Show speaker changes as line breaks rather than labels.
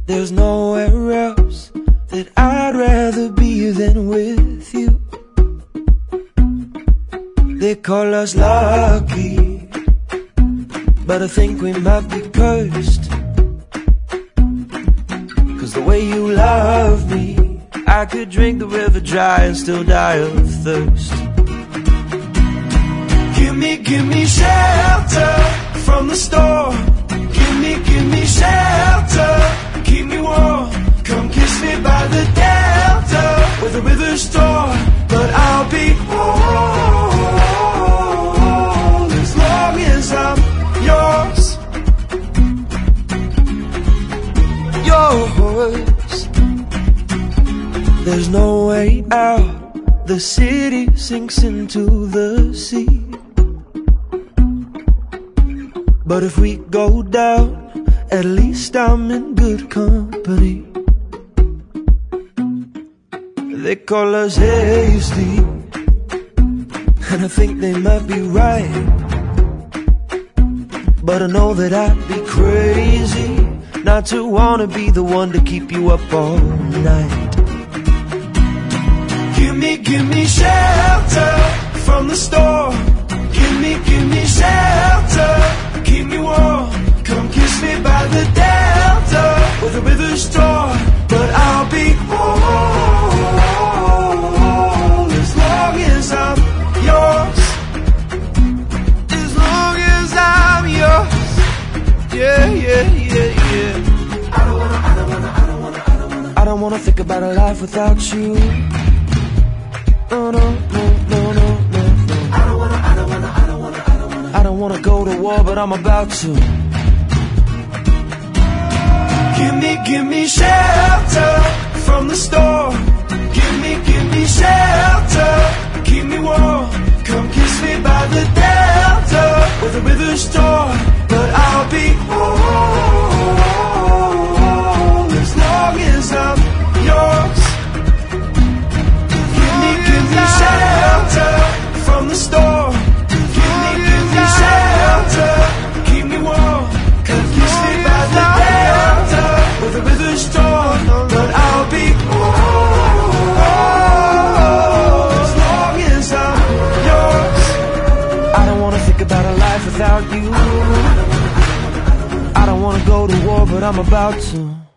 There's nowhere else that I'd rather be than with you. They call us lucky, but I think we might be cursed. 'Cause the way you love me, I could drink the river dry and still die of thirst. Give me shelter from the storm. Give me shelter, keep me warm. Come kiss me by the delta, where the river's torn, but I'll be whole as long as I'm yours. Yours. There's no way out. The city sinks into the sea. But if we go down, at least I'm in good company. They call us hasty, and I think they might be right. But I know that I'd be crazy not to wanna be the one to keep you up all night. Give me shelter from the storm. Give me shelter, keep me warm. Come kiss me by the delta, where the river's torn, but I'll be whole as long as I'm yours. As long as I'm yours. Yeah, yeah, yeah, yeah. I don't wanna think about a life without you. No, no, no, no, no, no, no. I don't wanna go to war, but I'm about to. Give me shelter from the storm. Give me shelter, keep me warm. Come kiss me by the delta, where the river's torn, but I'll be whole as long as I'm yours. Give me shelter from the storm. Give me shelter, keep me warm. Come kiss me by the delta, where the river's torn, but I'll be whole as long as I'm yours. I don't wanna think about a life without you. I don't wanna go to war, but I'm about to.